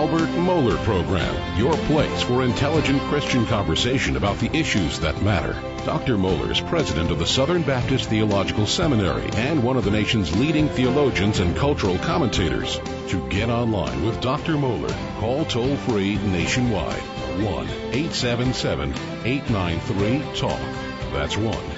Albert Mohler Program, your place for intelligent Christian conversation about the issues that matter. Dr. Mohler is president of the Southern Baptist Theological Seminary and one of the nation's leading theologians and cultural commentators. To get online with Dr. Mohler, call toll-free nationwide, 1-877-893-TALK. That's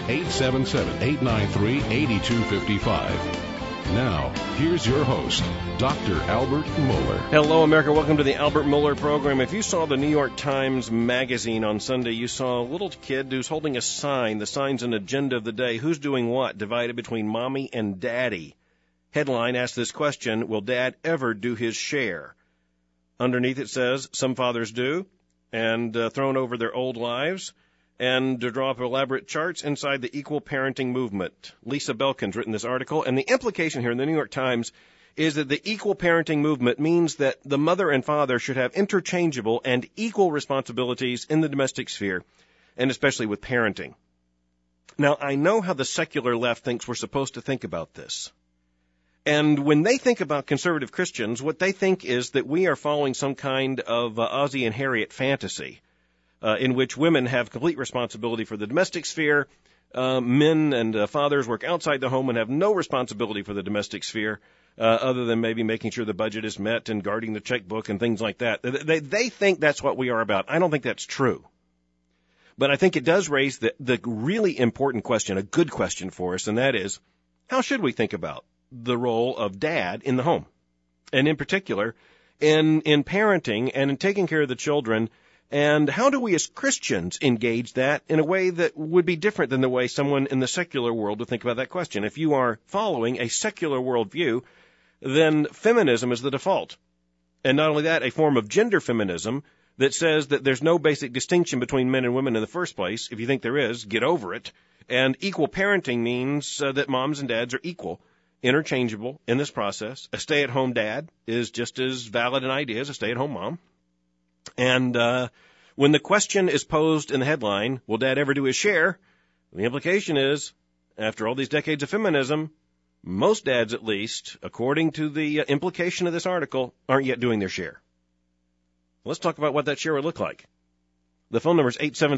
1-877-893-8255. Now, here's your host, Dr. Albert Mohler. Hello, America. Welcome to the Albert Mohler Program. If you saw the New York Times Magazine on Sunday, you saw a little kid who's holding a sign. The sign's an agenda of the day. Who's doing what? Divided between mommy and daddy. Headline asks this question, will dad ever do his share? Underneath it says, some fathers do, and thrown over their old lives, and to draw up elaborate charts inside the equal parenting movement. Lisa Belkin's written this article, and the implication here in the New York Times is that the equal parenting movement means that the mother and father should have interchangeable and equal responsibilities in the domestic sphere, and especially with parenting. Now, I know how the secular left thinks we're supposed to think about this. And when they think about conservative Christians, what they think is that we are following some kind of Ozzie and Harriet fantasy, in which women have complete responsibility for the domestic sphere, men and fathers work outside the home and have no responsibility for the domestic sphere, other than maybe making sure the budget is met and guarding the checkbook and things like that. They think that's what we are about. I don't think that's true. But I think it does raise the really important question, a good question for us, and that is, how should we think about the role of dad in the home? And in particular, in parenting and in taking care of the children. And how do we as Christians engage that in a way that would be different than the way someone in the secular world would think about that question? If you are following a secular worldview, then feminism is the default. And not only that, a form of gender feminism that says that there's no basic distinction between men and women in the first place. If you think there is, get over it. And equal parenting means that moms and dads are equal, interchangeable in this process. A stay-at-home dad is just as valid an idea as a stay-at-home mom. And when the question is posed in the headline, will dad ever do his share? The implication is, after all these decades of feminism, most dads at least, according to the implication of this article, aren't yet doing their share. Let's talk about what that share would look like. The phone number is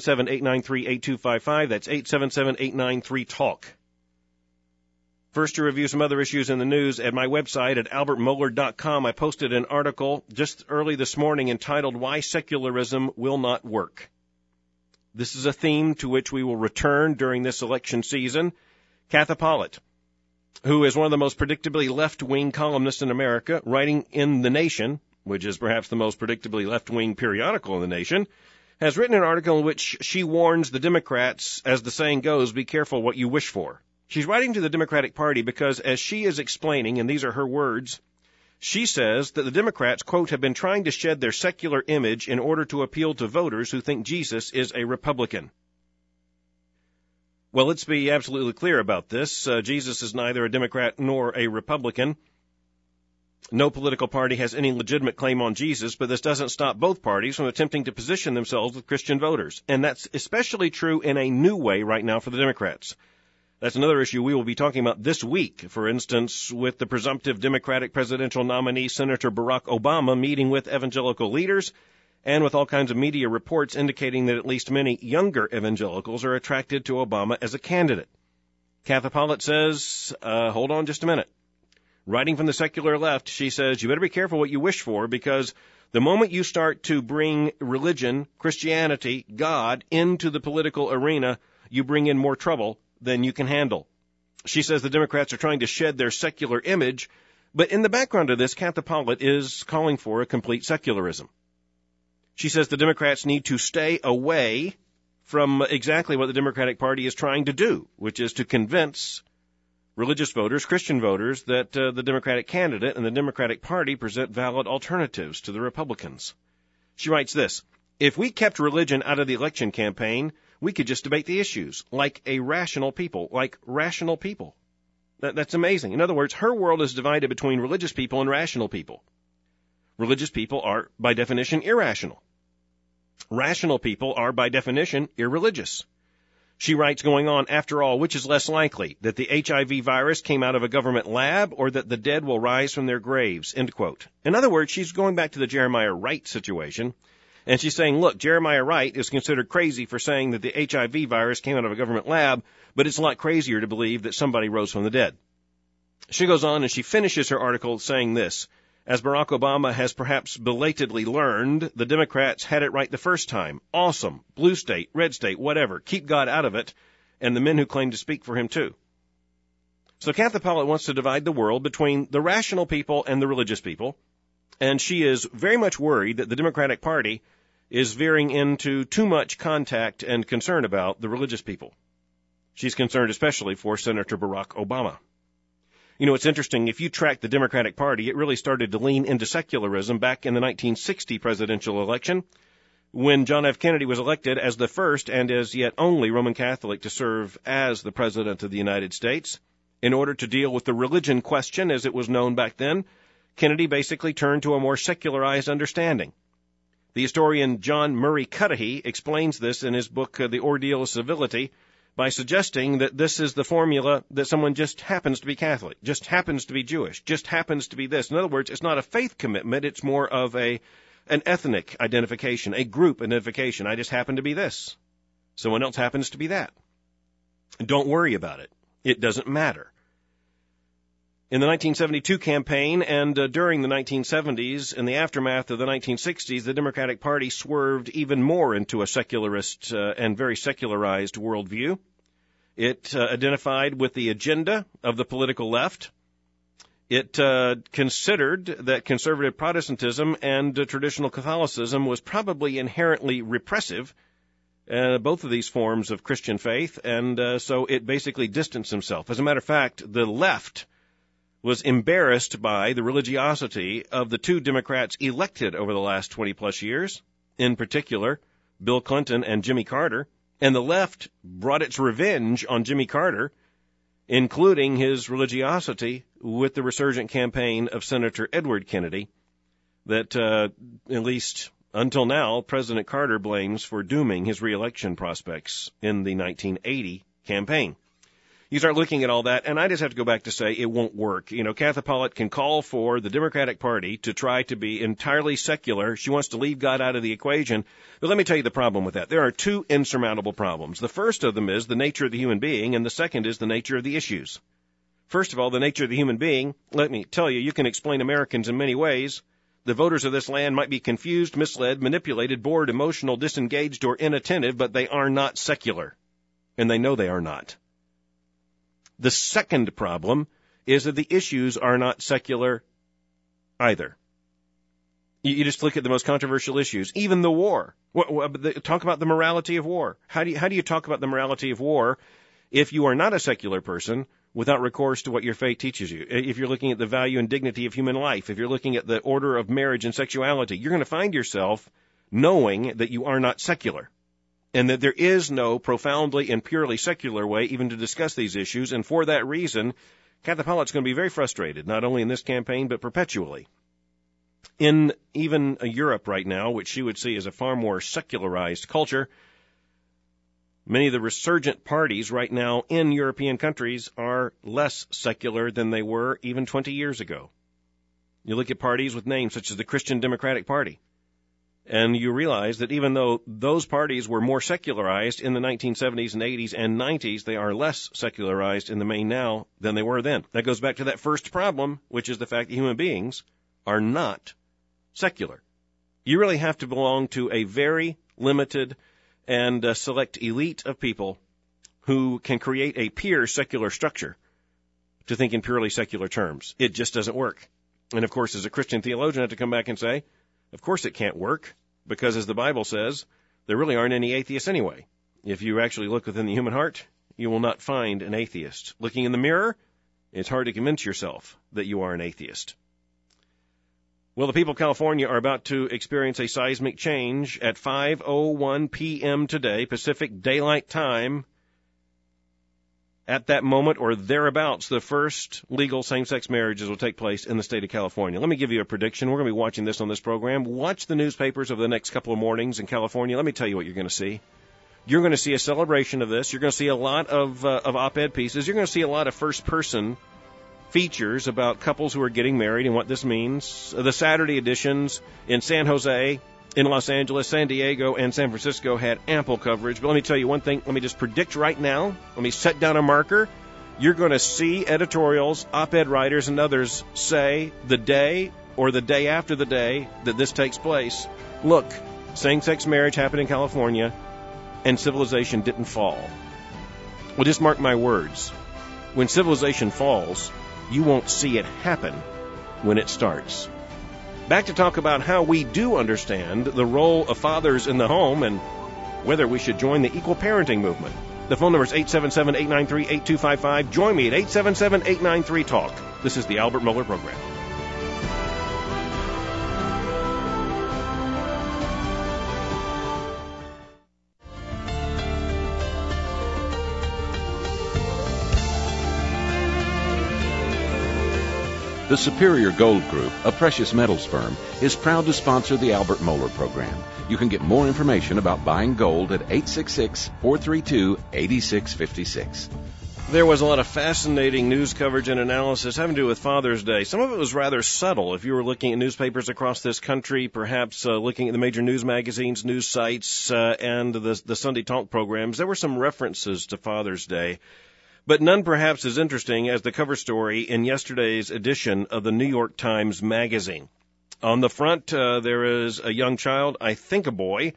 877-893-8255. That's 877-893-TALK. First, to review some other issues in the news, at my website at albertmohler.com, I posted an article just early this morning entitled, Why Secularism Will Not Work. This is a theme to which we will return during this election season. Katha Pollitt, who is one of the most predictably left-wing columnists in America, writing in The Nation, which is perhaps the most predictably left-wing periodical in the nation, has written an article in which she warns the Democrats, as the saying goes, be careful what you wish for. She's writing to the Democratic Party because, as she is explaining, and these are her words, she says that the Democrats, quote, have been trying to shed their secular image in order to appeal to voters who think Jesus is a Republican. Well, let's be absolutely clear about this. Jesus is neither a Democrat nor a Republican. No political party has any legitimate claim on Jesus, but this doesn't stop both parties from attempting to position themselves with Christian voters. And that's especially true in a new way right now for the Democrats. That's another issue we will be talking about this week, for instance, with the presumptive Democratic presidential nominee, Senator Barack Obama, meeting with evangelical leaders, and with all kinds of media reports indicating that at least many younger evangelicals are attracted to Obama as a candidate. Katha Pollitt says, hold on just a minute. Writing from the secular left, she says, you better be careful what you wish for, because the moment you start to bring religion, Christianity, God into the political arena, you bring in more trouble than you can handle. She says the Democrats are trying to shed their secular image, but in the background of this, Katha Pollitt is calling for a complete secularism. She says the Democrats need to stay away from exactly what the Democratic Party is trying to do, which is to convince religious voters, Christian voters, that the Democratic candidate and the Democratic Party present valid alternatives to the Republicans. She writes this, if we kept religion out of the election campaign, we could just debate the issues like a rational people, like rational people. That's amazing. In other words, her world is divided between religious people and rational people. Religious people are, by definition, irrational. Rational people are, by definition, irreligious. She writes, going on, after all, which is less likely, that the HIV virus came out of a government lab or that the dead will rise from their graves, end quote. In other words, she's going back to the Jeremiah Wright situation, and she's saying, look, Jeremiah Wright is considered crazy for saying that the HIV virus came out of a government lab, but it's a lot crazier to believe that somebody rose from the dead. She goes on and she finishes her article saying this, as Barack Obama has perhaps belatedly learned, the Democrats had it right the first time. Awesome. Blue state, red state, whatever. Keep God out of it, and the men who claim to speak for him too. So Kathy Pollitt wants to divide the world between the rational people and the religious people, and she is very much worried that the Democratic Party is veering into too much contact and concern about the religious people. She's concerned especially for Senator Barack Obama. You know, it's interesting, if you track the Democratic Party, it really started to lean into secularism back in the 1960 presidential election, when John F. Kennedy was elected as the first and as yet only Roman Catholic to serve as the President of the United States. In order to deal with the religion question, as it was known back then, Kennedy basically turned to a more secularized understanding. The historian John Murray Cudahy explains this in his book, The Ordeal of Civility, by suggesting that this is the formula that someone just happens to be Catholic, just happens to be Jewish, just happens to be this. In other words, it's not a faith commitment, it's more of an ethnic identification, a group identification. I just happen to be this. Someone else happens to be that. Don't worry about it. It doesn't matter. In the 1972 campaign and during the 1970s, in the aftermath of the 1960s, the Democratic Party swerved even more into a secularist and very secularized worldview. It identified with the agenda of the political left. It considered that conservative Protestantism and traditional Catholicism was probably inherently repressive, both of these forms of Christian faith, and so it basically distanced himself. As a matter of fact, the left was embarrassed by the religiosity of the two Democrats elected over the last 20-plus years, in particular, Bill Clinton and Jimmy Carter, and the left brought its revenge on Jimmy Carter, including his religiosity with the resurgent campaign of Senator Edward Kennedy, that, at least until now, President Carter blames for dooming his reelection prospects in the 1980 campaign. You start looking at all that, and I just have to go back to say it won't work. You know, Kathy Pollitt can call for the Democratic Party to try to be entirely secular. She wants to leave God out of the equation. But let me tell you the problem with that. There are two insurmountable problems. The first of them is the nature of the human being, and the second is the nature of the issues. First of all, the nature of the human being, let me tell you, you can explain Americans in many ways. The voters of this land might be confused, misled, manipulated, bored, emotional, disengaged, or inattentive, but they are not secular. And they know they are not. The second problem is that the issues are not secular either. You just look at the most controversial issues, even the war. Talk about the morality of war. How do you talk about the morality of war if you are not a secular person without recourse to what your faith teaches you? If you're looking at the value and dignity of human life, if you're looking at the order of marriage and sexuality, you're going to find yourself knowing that you are not secular, and that there is no profoundly and purely secular way even to discuss these issues. And for that reason, Kathy Pollitt's going to be very frustrated, not only in this campaign, but perpetually. In even Europe right now, which she would see as a far more secularized culture, many of the resurgent parties right now in European countries are less secular than they were even 20 years ago. You look at parties with names such as the Christian Democratic Party, and you realize that even though those parties were more secularized in the 1970s and 80s and 90s, they are less secularized in the main now than they were then. That goes back to that first problem, which is the fact that human beings are not secular. You really have to belong to a very limited and select elite of people who can create a pure secular structure to think in purely secular terms. It just doesn't work. And of course, as a Christian theologian, I have to come back and say, of course it can't work, because as the Bible says, there really aren't any atheists anyway. If you actually look within the human heart, you will not find an atheist. Looking in the mirror, it's hard to convince yourself that you are an atheist. Well, the people of California are about to experience a seismic change at 5:01 p.m. today, Pacific Daylight Time. At that moment or thereabouts, the first legal same-sex marriages will take place in the state of California. Let me give you a prediction. We're going to be watching this on this program. Watch the newspapers over the next couple of mornings in California. Let me tell you what you're going to see. You're going to see a celebration of this. You're going to see a lot of op-ed pieces. You're going to see a lot of first-person features about couples who are getting married and what this means. The Saturday editions in San Jose, in Los Angeles, San Diego, and San Francisco had ample coverage. But let me tell you one thing. Let me just predict right now. Let me set down a marker. You're going to see editorials, op-ed writers, and others say the day or the day after the day that this takes place, look, same-sex marriage happened in California, and civilization didn't fall. Well, just mark my words. When civilization falls, you won't see it happen when it starts. Back to talk about how we do understand the role of fathers in the home and whether we should join the equal parenting movement. The phone number is 877-893-8255. Join me at 877-893-TALK. This is the Albert Mohler Program. The Superior Gold Group, a precious metals firm, is proud to sponsor the Albert Mohler Program. You can get more information about buying gold at 866-432-8656. There was a lot of fascinating news coverage and analysis having to do with Father's Day. Some of it was rather subtle. If you were looking at newspapers across this country, perhaps looking at the major news magazines, news sites, and the Sunday Talk programs, there were some references to Father's Day. But none perhaps as interesting as the cover story in yesterday's edition of the New York Times Magazine. On the front, there is a young child, I think a boy,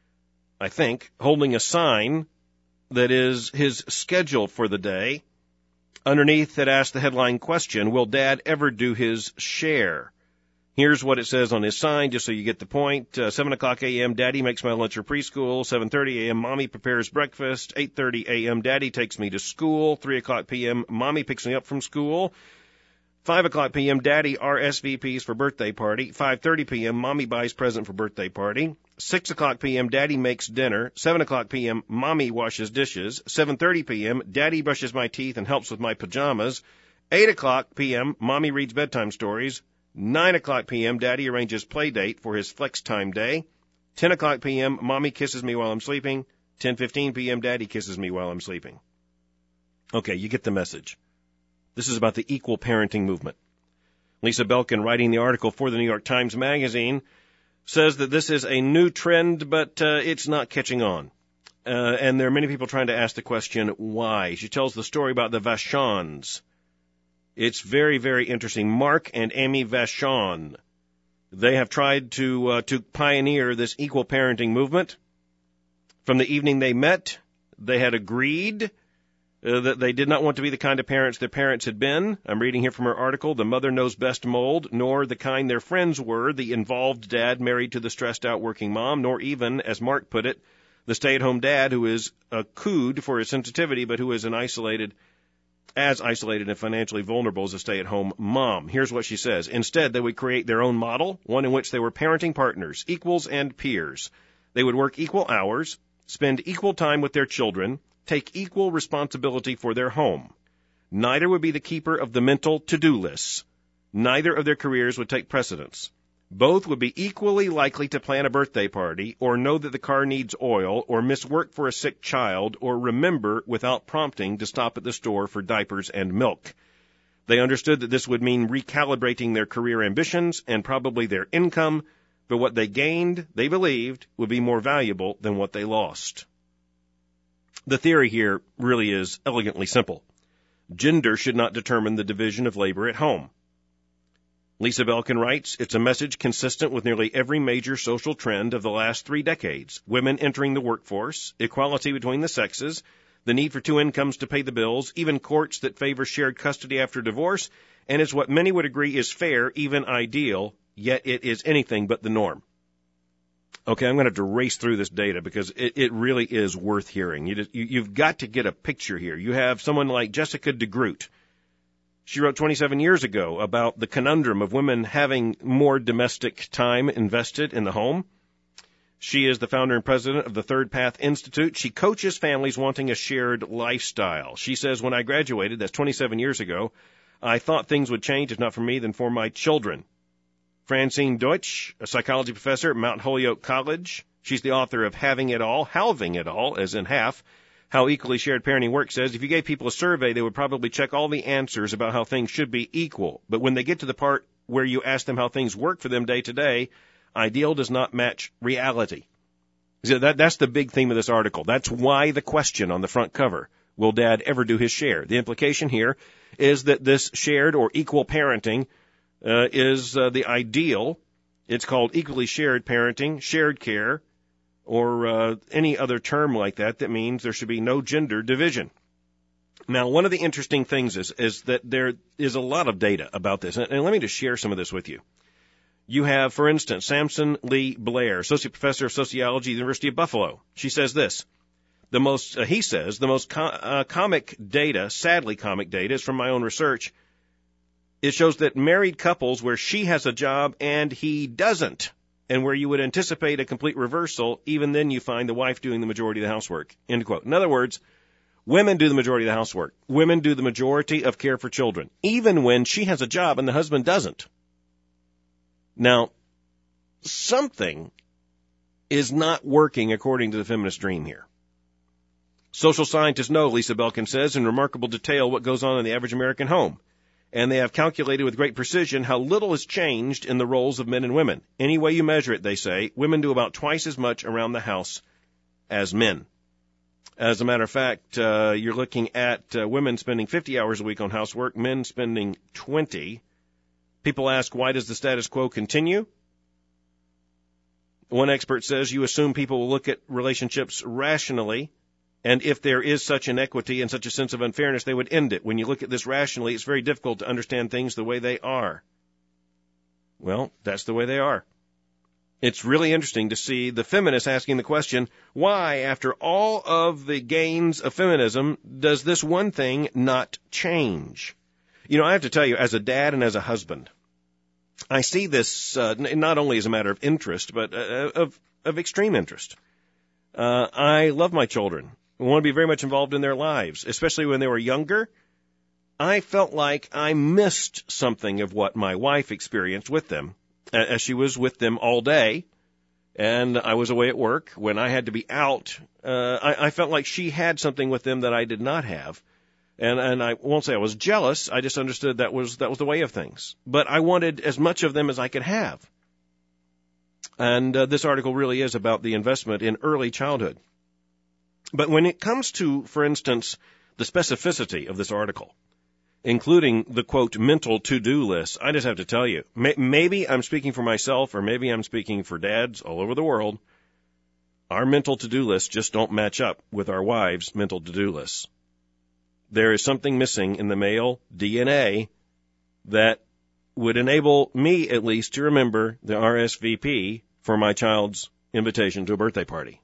holding a sign that is his schedule for the day. Underneath, it asks the headline question, will Dad ever do his share? Here's what it says on his sign, just so you get the point. 7 o'clock a.m., Daddy makes my lunch for preschool. 7:30 a.m., Mommy prepares breakfast. 8:30 a.m., Daddy takes me to school. 3 o'clock p.m., Mommy picks me up from school. 5 o'clock p.m., Daddy RSVPs for birthday party. 5:30 p.m., Mommy buys present for birthday party. 6 o'clock p.m., Daddy makes dinner. 7 o'clock p.m., Mommy washes dishes. 7:30 p.m., Daddy brushes my teeth and helps with my pajamas. 8 o'clock p.m., Mommy reads bedtime stories. 9 o'clock p.m., Daddy arranges play date for his flex time day. 10 o'clock p.m., Mommy kisses me while I'm sleeping. 10:15 p.m., Daddy kisses me while I'm sleeping. Okay, you get the message. This is about the equal parenting movement. Lisa Belkin, writing the article for the New York Times Magazine, says that this is a new trend, but it's not catching on. And there are many people trying to ask the question, why? She tells the story about the Vachons. It's very, very interesting. Mark and Amy Vachon, they have tried to pioneer this equal parenting movement. From the evening they met, they had agreed that they did not want to be the kind of parents their parents had been. I'm reading here from her article, the mother knows best mold, nor the kind their friends were, the involved dad married to the stressed-out working mom, nor even, as Mark put it, the stay-at-home dad who is a cood for his sensitivity, but who is as isolated and financially vulnerable as a stay-at-home mom. Here's what she says. Instead, they would create their own model, one in which they were parenting partners, equals and peers. They would work equal hours, spend equal time with their children, take equal responsibility for their home. Neither would be the keeper of the mental to-do lists. Neither of their careers would take precedence. Both would be equally likely to plan a birthday party, or know that the car needs oil, or miss work for a sick child, or remember without prompting to stop at the store for diapers and milk. They understood that this would mean recalibrating their career ambitions and probably their income, but what they gained, they believed, would be more valuable than what they lost. The theory here really is elegantly simple. Gender should not determine the division of labor at home. Lisa Belkin writes, it's a message consistent with nearly every major social trend of the last 3 decades. Women entering the workforce, equality between the sexes, the need for 2 incomes to pay the bills, even courts that favor shared custody after divorce, and is what many would agree is fair, even ideal, yet it is anything but the norm. Okay, I'm going to have to race through this data because it really is worth hearing. You've got to get a picture here. You have someone like Jessica DeGroot. She wrote 27 years ago about the conundrum of women having more domestic time invested in the home. She is the founder and president of the Third Path Institute. She coaches families wanting a shared lifestyle. She says, when I graduated, that's 27 years ago, I thought things would change, if not for me, then for my children. Francine Deutsch, a psychology professor at Mount Holyoke College, She's the author of Having It All, Halving It All, as in half, How Equally Shared Parenting Works, says if you gave people a survey, they would probably check all the answers about how things should be equal. But when they get to the part where you ask them how things work for them day to day, ideal does not match reality. So that's the big theme of this article. That's why the question on the front cover, will Dad ever do his share? The implication here is that this shared or equal parenting is the ideal. It's called equally shared parenting, shared care, or any other term like that means there should be no gender division. Now, one of the interesting things is that there is a lot of data about this, and let me just share some of this with you. You have, for instance, Samson Lee Blair, Associate Professor of Sociology at the University of Buffalo. She says this, the most comic data, sadly comic data, is from my own research. It shows that married couples where she has a job and he doesn't, and where you would anticipate a complete reversal, even then you find the wife doing the majority of the housework, end quote. In other words, women do the majority of the housework. Women do the majority of care for children, even when she has a job and the husband doesn't. Now, something is not working according to the feminist dream here. Social scientists know, Lisa Belkin says, in remarkable detail what goes on in the average American home. And they have calculated with great precision how little has changed in the roles of men and women. Any way you measure it, they say, women do about twice as much around the house as men. As a matter of fact, you're looking at women spending 50 hours a week on housework, men spending 20. People ask, why does the status quo continue? One expert says you assume people will look at relationships rationally, and if there is such inequity and such a sense of unfairness, they would end it. When you look at this rationally, it's very difficult to understand things the way they are. Well, that's the way they are. It's really interesting to see the feminists asking the question, why, after all of the gains of feminism, does this one thing not change? You know, I have to tell you, as a dad and as a husband, I see this not only as a matter of interest, but of extreme interest. I love my children. I want to be very much involved in their lives, especially when they were younger. I felt like I missed something of what my wife experienced with them, as she was with them all day, and I was away at work. When I had to be out, I felt like she had something with them that I did not have. And I won't say I was jealous. I just understood that was the way of things. But I wanted as much of them as I could have. And this article really is about the investment in early childhood. But when it comes to, for instance, the specificity of this article, including the, quote, mental to-do list, I just have to tell you, maybe I'm speaking for myself or maybe I'm speaking for dads all over the world. Our mental to-do lists just don't match up with our wives' mental to-do lists. There is something missing in the male DNA that would enable me, at least, to remember the RSVP for my child's invitation to a birthday party.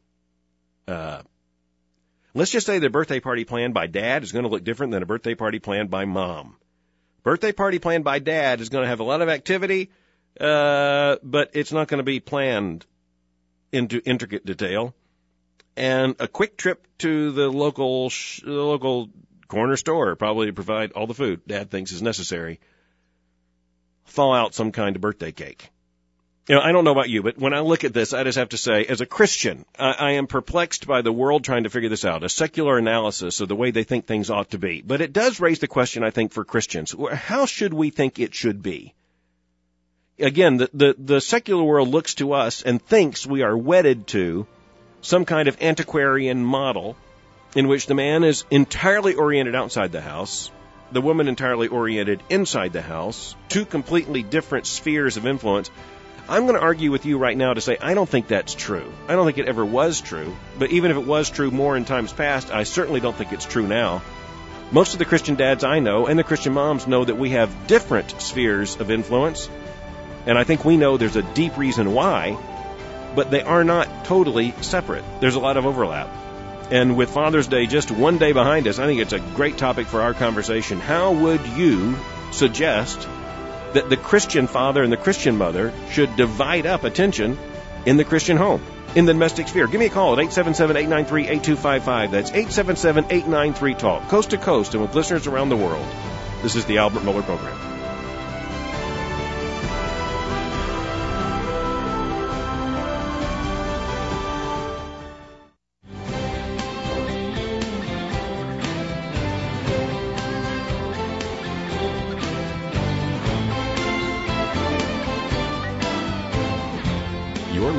Let's just say the birthday party planned by Dad is going to look different than a birthday party planned by Mom. Birthday party planned by Dad is going to have a lot of activity, but it's not going to be planned into intricate detail. And a quick trip to the local corner store, probably to provide all the food Dad thinks is necessary. Thaw out some kind of birthday cake. You know, I don't know about you, but when I look at this, I just have to say, as a Christian, I am perplexed by the world trying to figure this out, a secular analysis of the way they think things ought to be. But it does raise the question, I think, for Christians. How should we think it should be? Again, the secular world looks to us and thinks we are wedded to some kind of antiquarian model in which the man is entirely oriented outside the house, the woman entirely oriented inside the house, two completely different spheres of influence. I'm going to argue with you right now to say I don't think that's true. I don't think it ever was true. But even if it was true more in times past, I certainly don't think it's true now. Most of the Christian dads I know and the Christian moms know that we have different spheres of influence. And I think we know there's a deep reason why, but they are not totally separate. There's a lot of overlap. And with Father's Day just one day behind us, I think it's a great topic for our conversation. How would you suggest that the Christian father and the Christian mother should divide up attention in the Christian home, in the domestic sphere? Give me a call at 877-893-8255. That's 877-893-TALK, coast to coast and with listeners around the world. This is the Albert Miller Program.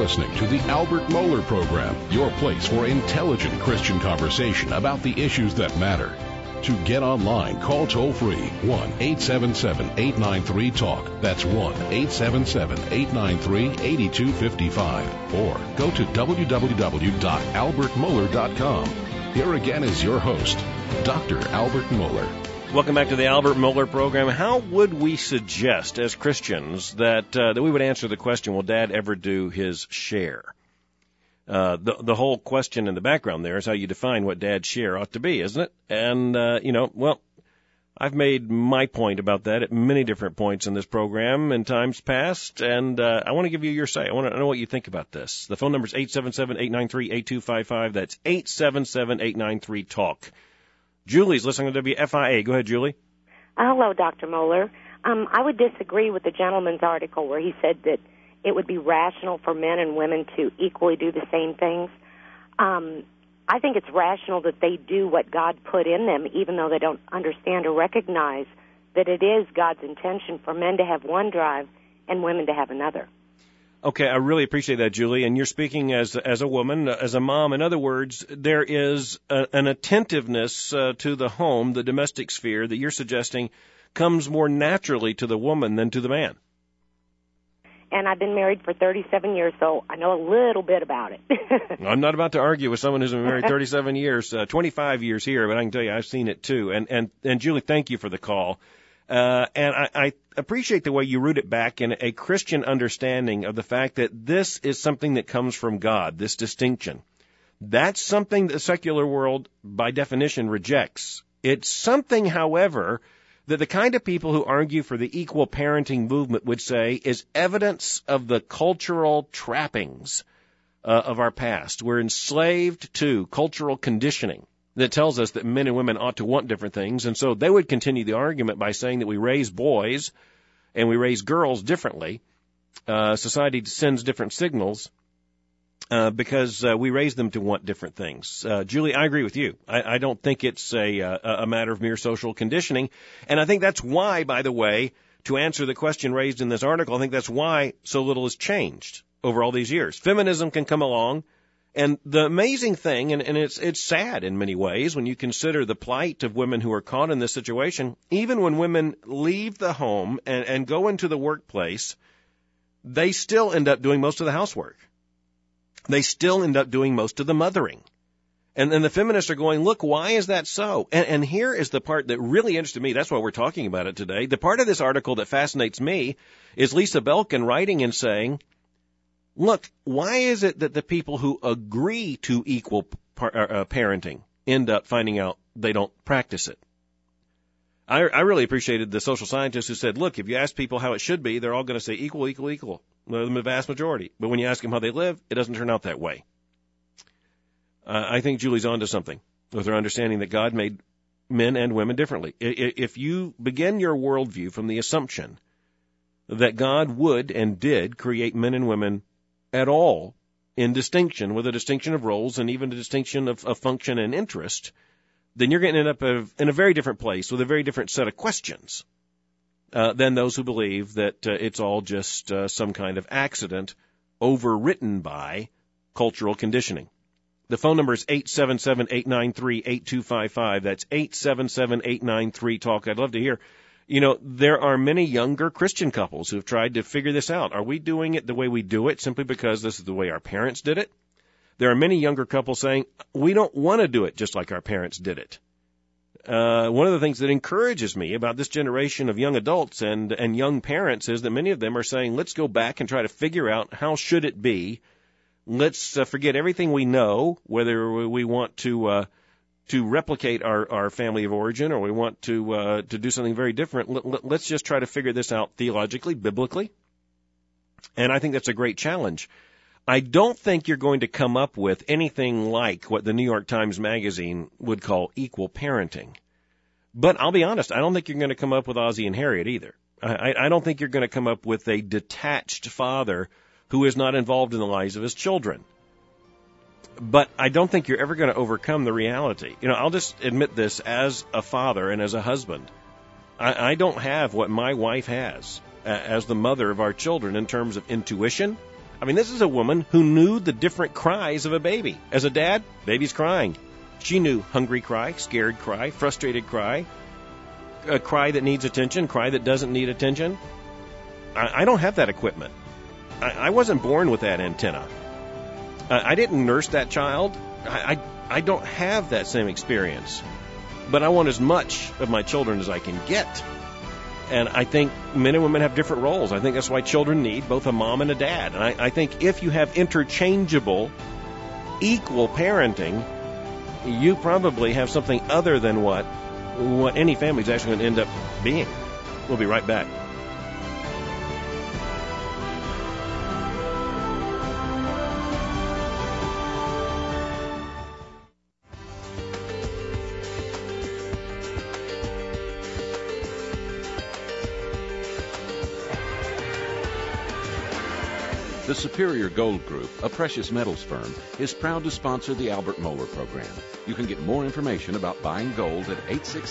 listening to the Albert Mohler Program, your place for intelligent Christian conversation about the issues that matter. To get online, call toll-free 1-877-893-TALK. That's 1-877-893-8255. Or go to www.albertmohler.com. Here again is your host, Dr. Albert Mohler. Welcome back to the Albert Mohler Program. How would we suggest as Christians that we would answer the question, will Dad ever do his share? The whole question in the background there is how you define what Dad's share ought to be, isn't it? And, I've made my point about that at many different points in this program in times past, and I want to give you your say. I want to know what you think about this. The phone number is 877-893-8255. That's 877-893-TALK. Julie's listening to WFIA. Go ahead, Julie. Hello, Dr. Mohler. I would disagree with the gentleman's article where he said that it would be rational for men and women to equally do the same things. I think it's rational that they do what God put in them, even though they don't understand or recognize that it is God's intention for men to have one drive and women to have another. Okay, I really appreciate that, Julie. And you're speaking as a woman, as a mom. In other words, there is an attentiveness to the home, the domestic sphere, that you're suggesting comes more naturally to the woman than to the man. And I've been married for 37 years, so I know a little bit about it. I'm not about to argue with someone who's been married 37 years, 25 years here, but I can tell you I've seen it too. And Julie, thank you for the call. And I appreciate the way you root it back in a Christian understanding of the fact that this is something that comes from God, this distinction. That's something the secular world, by definition, rejects. It's something, however, that the kind of people who argue for the equal parenting movement would say is evidence of the cultural trappings of our past. We're enslaved to cultural conditioning that tells us that men and women ought to want different things, and so they would continue the argument by saying that we raise boys and we raise girls differently. Society sends different signals because we raise them to want different things. Julie, I agree with you. I don't think it's a matter of mere social conditioning, and I think that's why, by the way, to answer the question raised in this article, I think that's why so little has changed over all these years. Feminism can come along. And the amazing thing, and it's sad in many ways when you consider the plight of women who are caught in this situation, even when women leave the home and go into the workplace, they still end up doing most of the housework. They still end up doing most of the mothering. And then the feminists are going, look, why is that so? And here is the part that really interested me. That's why we're talking about it today. The part of this article that fascinates me is Lisa Belkin writing and saying, look, why is it that the people who agree to equal parenting end up finding out they don't practice it? I really appreciated the social scientists who said, look, if you ask people how it should be, they're all going to say equal, equal, equal, the vast majority. But when you ask them how they live, it doesn't turn out that way. I think Julie's onto something with her understanding that God made men and women differently. If you begin your worldview from the assumption that God would and did create men and women at all in distinction, with a distinction of roles and even a distinction of function and interest, then you're going to end up in a very different place with a very different set of questions than those who believe that it's all just some kind of accident overwritten by cultural conditioning. The phone number is 877-893-8255. That's 877-893-TALK. I'd love to hear. You know, there are many younger Christian couples who have tried to figure this out. Are we doing it the way we do it simply because this is the way our parents did it? There are many younger couples saying, we don't want to do it just like our parents did it. One of the things that encourages me about this generation of young adults and young parents is that many of them are saying, let's go back and try to figure out how should it be. Let's forget everything we know, whether we want to replicate our family of origin or we want to do something very different. Let's just try to figure this out theologically, biblically. And I think that's a great challenge. I don't think you're going to come up with anything like what the New York Times Magazine would call equal parenting. But I'll be honest, I don't think you're going to come up with Ozzie and Harriet either. I don't think you're going to come up with a detached father who is not involved in the lives of his children. But I don't think you're ever going to overcome the reality. You know, I'll just admit this as a father and as a husband. I don't have what my wife has as the mother of our children in terms of intuition. I mean, this is a woman who knew the different cries of a baby. As a dad, baby's crying. She knew hungry cry, scared cry, frustrated cry, a cry that needs attention, cry that doesn't need attention. I don't have that equipment. I wasn't born with that antenna. I didn't nurse that child. I don't have that same experience. But I want as much of my children as I can get. And I think men and women have different roles. I think that's why children need both a mom and a dad. And I think if you have interchangeable, equal parenting, you probably have something other than what any family is actually going to end up being. We'll be right back. The Superior Gold Group, a precious metals firm, is proud to sponsor the Albert Mohler program. You can get more information about buying gold at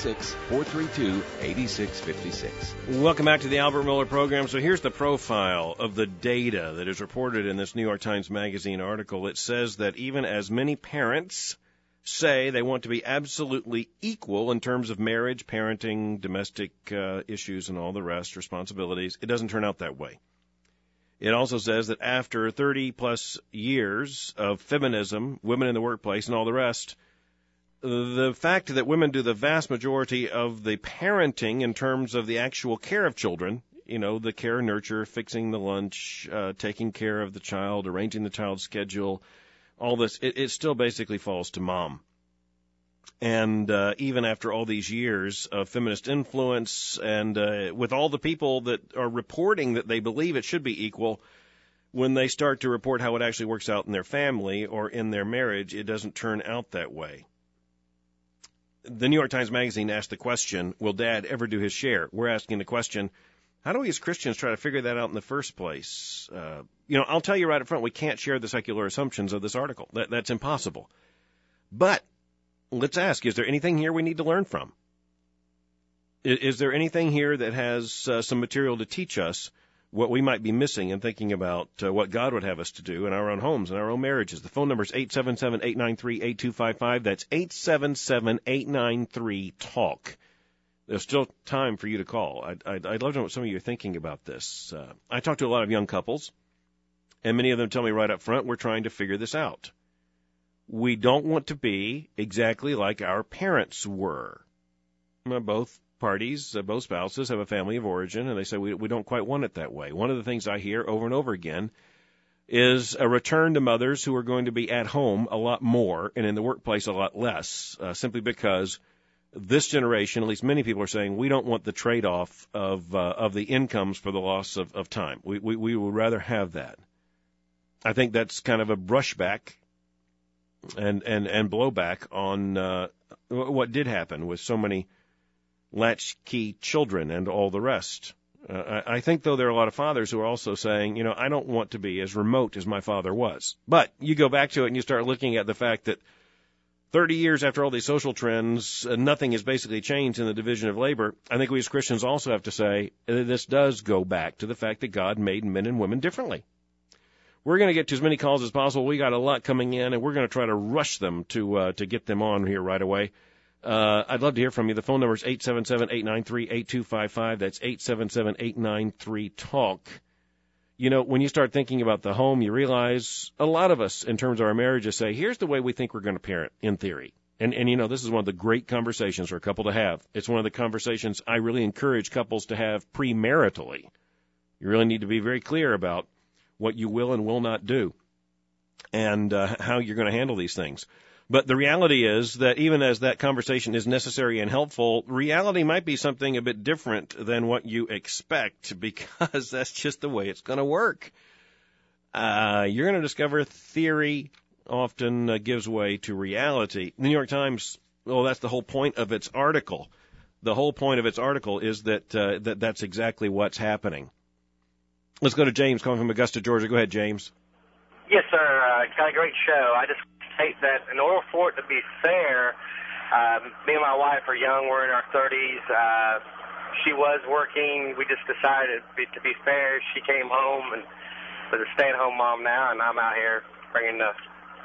866-432-8656. Welcome back to the Albert Mohler program. So here's the profile of the data that is reported in this New York Times Magazine article. It says that even as many parents say they want to be absolutely equal in terms of marriage, parenting, domestic issues, and all the rest, responsibilities, it doesn't turn out that way. It also says that after 30-plus years of feminism, women in the workplace, and all the rest, the fact that women do the vast majority of the parenting in terms of the actual care of children, the care, nurture, fixing the lunch, taking care of the child, arranging the child's schedule, all this, it still basically falls to mom. And even after all these years of feminist influence and with all the people that are reporting that they believe it should be equal, when they start to report how it actually works out in their family or in their marriage, it doesn't turn out that way. The New York Times Magazine asked the question, will Dad ever do his share? We're asking the question, how do we as Christians try to figure that out in the first place? I'll tell you right up front, we can't share the secular assumptions of this article. That's impossible. But let's ask, is there anything here we need to learn from? Is there anything here that has some material to teach us what we might be missing in thinking about what God would have us to do in our own homes and our own marriages? The phone number is 877-893-8255. That's 877-893-TALK. There's still time for you to call. I'd love to know what some of you are thinking about this. I talk to a lot of young couples, and many of them tell me right up front, we're trying to figure this out. We don't want to be exactly like our parents were. Both parties, both spouses have a family of origin, and they say we don't quite want it that way. One of the things I hear over and over again is a return to mothers who are going to be at home a lot more and in the workplace a lot less, simply because this generation, at least many people are saying, we don't want the trade-off of the incomes for the loss of time. We would rather have that. I think that's kind of a brushback and blowback on what did happen with so many latchkey children and all the rest. I think, though, there are a lot of fathers who are also saying, I don't want to be as remote as my father was. But you go back to it and you start looking at the fact that 30 years after all these social trends, nothing has basically changed in the division of labor. I think we as Christians also have to say this does go back to the fact that God made men and women differently. We're going to get to as many calls as possible. We got a lot coming in, and we're going to try to rush them to get them on here right away. I'd love to hear from you. The phone number is 877-893-8255. That's 877-893-TALK. When you start thinking about the home, you realize a lot of us, in terms of our marriages, say, here's the way we think we're going to parent, in theory. And this is one of the great conversations for a couple to have. It's one of the conversations I really encourage couples to have premaritally. You really need to be very clear about what you will and will not do, and how you're going to handle these things. But the reality is that even as that conversation is necessary and helpful, reality might be something a bit different than what you expect, because that's just the way it's going to work. You're going to discover theory often gives way to reality. The New York Times, that's the whole point of its article. The whole point of its article is that that's exactly what's happening. Let's go to James calling from Augusta, Georgia. Go ahead, James. Yes, sir. Got a great show. I just state that in order for it to be fair, me and my wife are young. We're in our 30s. She was working. We just decided to be fair. She came home and with a stay-at-home mom now, and I'm out here bringing the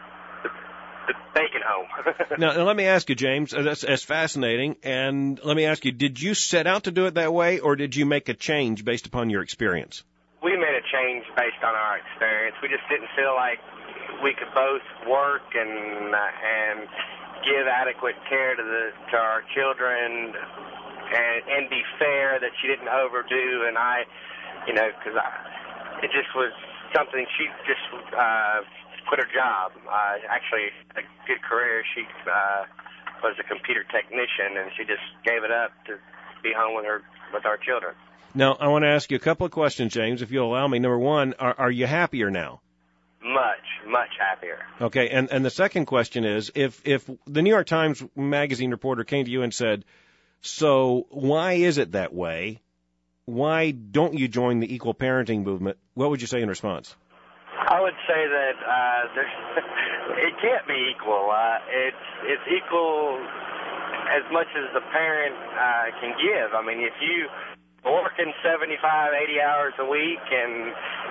bacon home. Now, let me ask you, James, that's fascinating, and let me ask you, did you set out to do it that way, or did you make a change based upon your experience? We made a change based on our experience. We just didn't feel like we could both work and give adequate care to our children and be fair, that she didn't overdo, and because it just was something she just quit her job. Actually, a good career. She was a computer technician, and she just gave it up to be home with our children. Now, I want to ask you a couple of questions, James, if you'll allow me. Number one, are you happier now? Much happier. Okay, and the second question is, if the New York Times Magazine reporter came to you and said, so why is it that way? Why don't you join the equal parenting movement? What would you say in response? I would say that it can't be equal. It's equal as much as the parent can give. I mean, if you working 75, 80 hours a week, and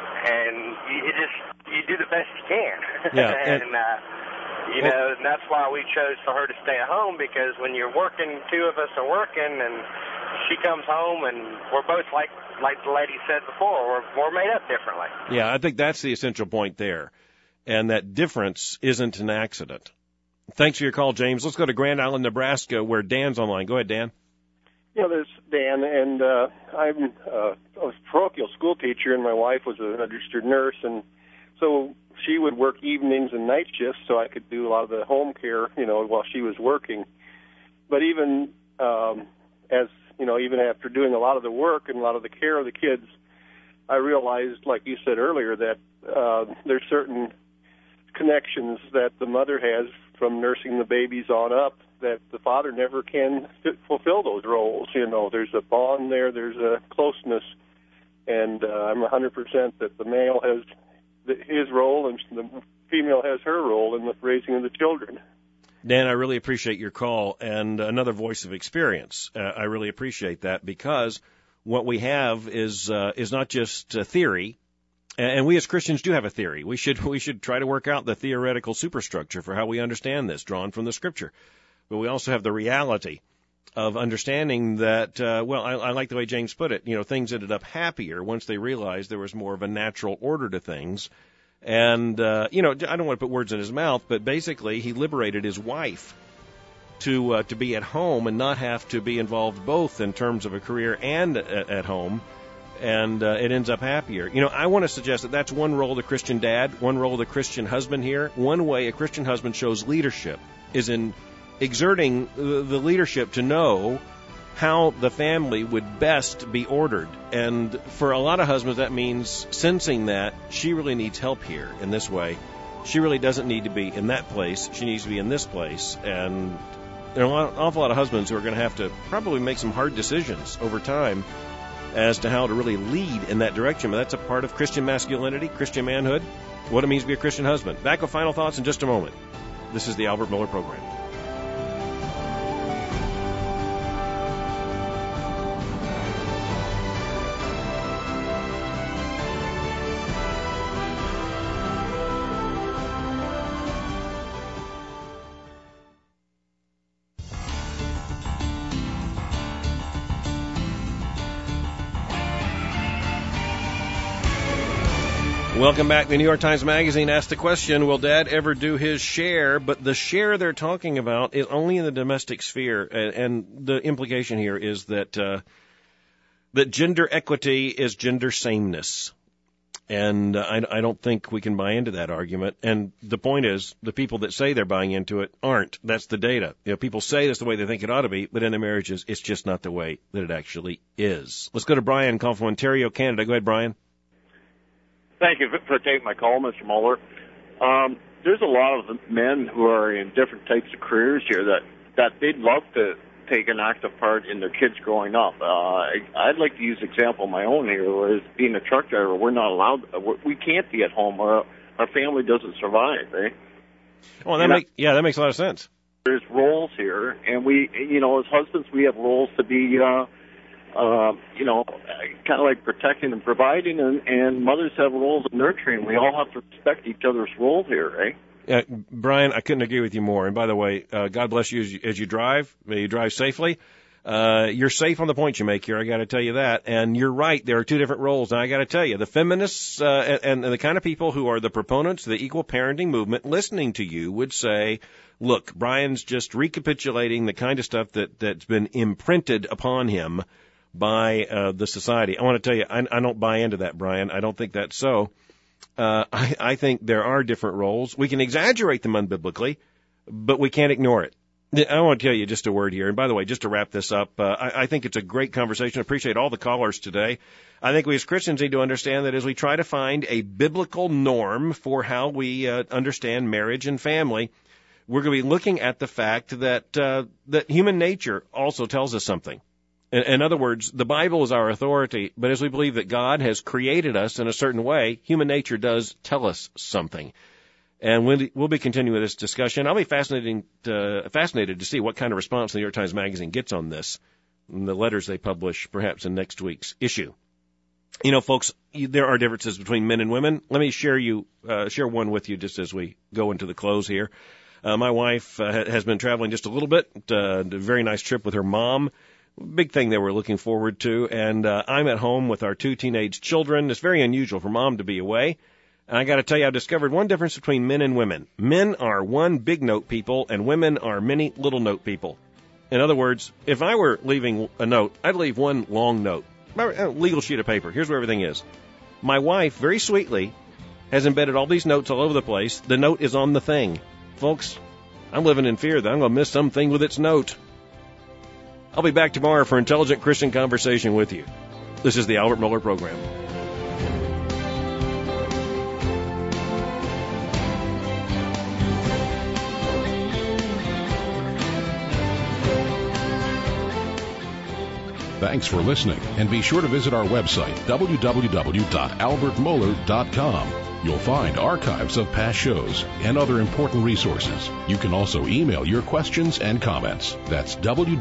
you do the best you can. Yeah. And that's why we chose for her to stay at home, because when you're working, two of us are working, and she comes home, and we're both like the lady said before, we're made up differently. Yeah, I think that's the essential point there, and that difference isn't an accident. Thanks for your call, James. Let's go to Grand Island, Nebraska, where Dan's online. Go ahead, Dan. Yeah, this is Dan, and I'm a parochial school teacher, and my wife was a registered nurse, and so she would work evenings and night shifts, so I could do a lot of the home care, while she was working. But even even after doing a lot of the work and a lot of the care of the kids, I realized, like you said earlier, that there's certain connections that the mother has from nursing the babies on up that the father never can fulfill those roles. There's a bond there, there's a closeness, and I'm 100% that the male has his role and the female has her role in the raising of the children. Dan, I really appreciate your call, and another voice of experience. I really appreciate that, because what we have is not just a theory, and we as Christians do have a theory. We should try to work out the theoretical superstructure for how we understand this, drawn from the Scripture. But we also have the reality of understanding that, I like the way James put it, things ended up happier once they realized there was more of a natural order to things. And, I don't want to put words in his mouth, but basically he liberated his wife to be at home and not have to be involved both in terms of a career and at home. And it ends up happier. I want to suggest that that's one role of the Christian dad, one role of the Christian husband here. One way a Christian husband shows leadership is in exerting the leadership to know how the family would best be ordered. And for a lot of husbands, that means sensing that she really needs help here in this way. She really doesn't need to be in that place. She needs to be in this place. And there are an awful lot of husbands who are going to have to probably make some hard decisions over time as to how to really lead in that direction. But that's a part of Christian masculinity, Christian manhood, what it means to be a Christian husband. Back with final thoughts in just a moment. This is the Albert Miller Program. Welcome back. The New York Times Magazine asked the question, will Dad ever do his share? But the share they're talking about is only in the domestic sphere. And the implication here is that that gender equity is gender sameness. And I don't think we can buy into that argument. And the point is, the people that say they're buying into it aren't. That's the data. People say that's the way they think it ought to be, but in their marriages, it's just not the way that it actually is. Let's go to Brian, call from Ontario, Canada. Go ahead, Brian. Thank you for taking my call, Mr. Muller. There's a lot of men who are in different types of careers here that they'd love to take an active part in their kids growing up. I'd like to use an example of my own here, whereas being a truck driver, we're not allowed, we can't be at home, or our family doesn't survive, eh? Well, that makes a lot of sense. There's roles here, and we, as husbands, we have roles to be kind of like protecting and providing, and mothers have roles of nurturing. We all have to respect each other's roles here, eh? Brian, I couldn't agree with you more. And by the way, God bless you as you drive. May you drive safely. You're safe on the point you make here, I got to tell you that. And you're right, there are two different roles. And I got to tell you, the feminists and the kind of people who are the proponents of the equal parenting movement listening to you would say, look, Brian's just recapitulating the kind of stuff that's been imprinted upon him by the society. I want to tell you, I don't buy into that, Brian. I don't think that's so. I think there are different roles. We can exaggerate them unbiblically, but we can't ignore it. I want to tell you just a word here. And by the way, just to wrap this up, I think it's a great conversation. I appreciate all the callers today. I think we as Christians need to understand that as we try to find a biblical norm for how we understand marriage and family, we're going to be looking at the fact that that human nature also tells us something. In other words, the Bible is our authority, but as we believe that God has created us in a certain way, human nature does tell us something. And we'll be continuing this discussion. I'll be fascinated to see what kind of response the New York Times Magazine gets on this, and the letters they publish perhaps in next week's issue. You know, folks, there are differences between men and women. Let me share one with you just as we go into the close here. My wife has been traveling just a little bit, a very nice trip with her mom. Big thing that we're looking forward to. And I'm at home with our two teenage children. It's very unusual for mom to be away. And I got to tell you, I've discovered one difference between men and women. Men are one big note people, and women are many little note people. In other words, if I were leaving a note, I'd leave one long note, a legal sheet of paper. Here's where everything is. My wife, very sweetly, has embedded all these notes all over the place. The note is on the thing. Folks, I'm living in fear that I'm going to miss something with its note. I'll be back tomorrow for Intelligent Christian Conversation with you. This is the Albert Mohler Program. Thanks for listening, and be sure to visit our website, www.albertmohler.com. You'll find archives of past shows and other important resources. You can also email your questions and comments. That's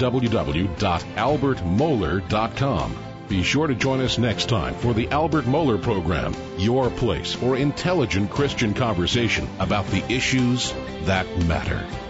www.albertmohler.com. Be sure to join us next time for the Albert Mohler Program, your place for intelligent Christian conversation about the issues that matter.